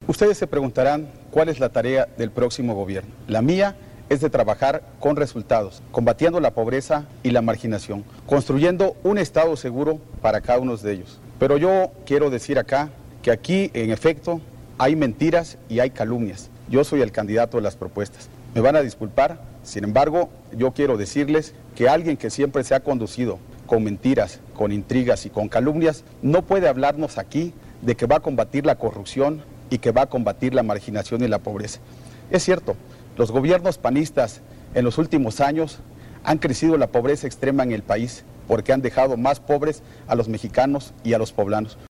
Ustedes se preguntarán cuál es la tarea del próximo gobierno. La mía es de trabajar con resultados, combatiendo la pobreza y la marginación, construyendo un Estado seguro para cada uno de ellos. Pero yo quiero decir acá que aquí, en efecto, hay mentiras y hay calumnias. Yo soy el candidato de las propuestas. Me van a disculpar, sin embargo, yo quiero decirles que alguien que siempre se ha conducido con mentiras, con intrigas y con calumnias, no puede hablarnos aquí de que va a combatir la corrupción y que va a combatir la marginación y la pobreza. Es cierto, los gobiernos panistas en los últimos años han crecido la pobreza extrema en el país porque han dejado más pobres a los mexicanos y a los poblanos.